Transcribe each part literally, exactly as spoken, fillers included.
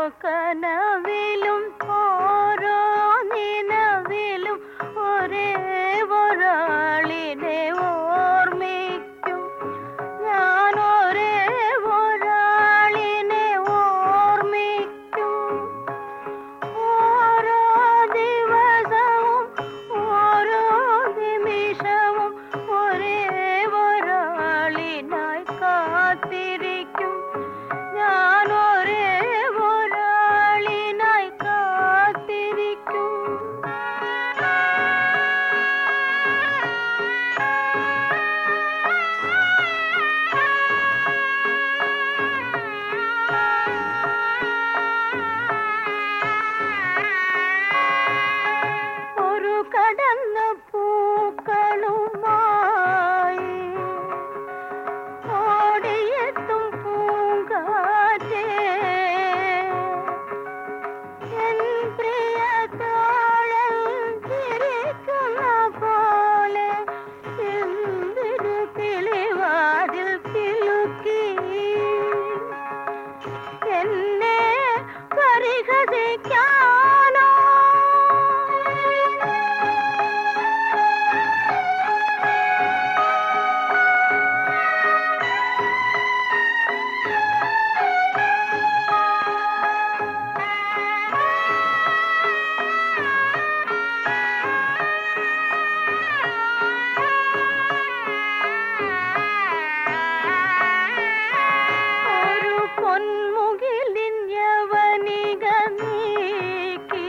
കനവിലും ഓരോ നിലവിലും ഒരേ ഒരാളിനെ ഓർമ്മിക്കും ഞാൻ, ഒരേ ഒരാളിനെ ഓർമ്മിക്കും. ഓരോ ദിവസവും ഓരോ നിമിഷവും ഒരേ ഒരാളിനായി കാത്തിരിക്കും ഞാൻ, ഒരേ ഒരാളിനായി കാത്തിരിക്കും. ഒരു കടന്ന പൂക്കളുമായി ഓടിയെത്തും പൂങ്കാറ്റേ, എൻ പ്രിയതോഴൻ ചിരിക്കുന്ന പോലെ എന്തൊരു കിളിവാതിൽ കിലുക്കി എന്നെ പരിഹസിക്കാനോ. ഒരു പൊന്മുകിലിൻ യവനിക നീക്കി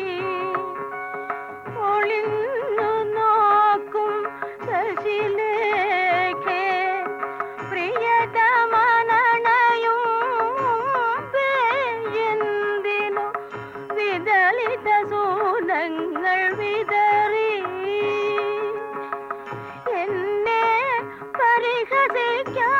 ഒളിഞ്ഞു നോക്കും ശശിലേഖേ, പ്രിയതമനണയും എന്തിനു വിദളിത സൂനങ്ങൾ വിതറി എന്നെ പരിഹസിക്കാൻ.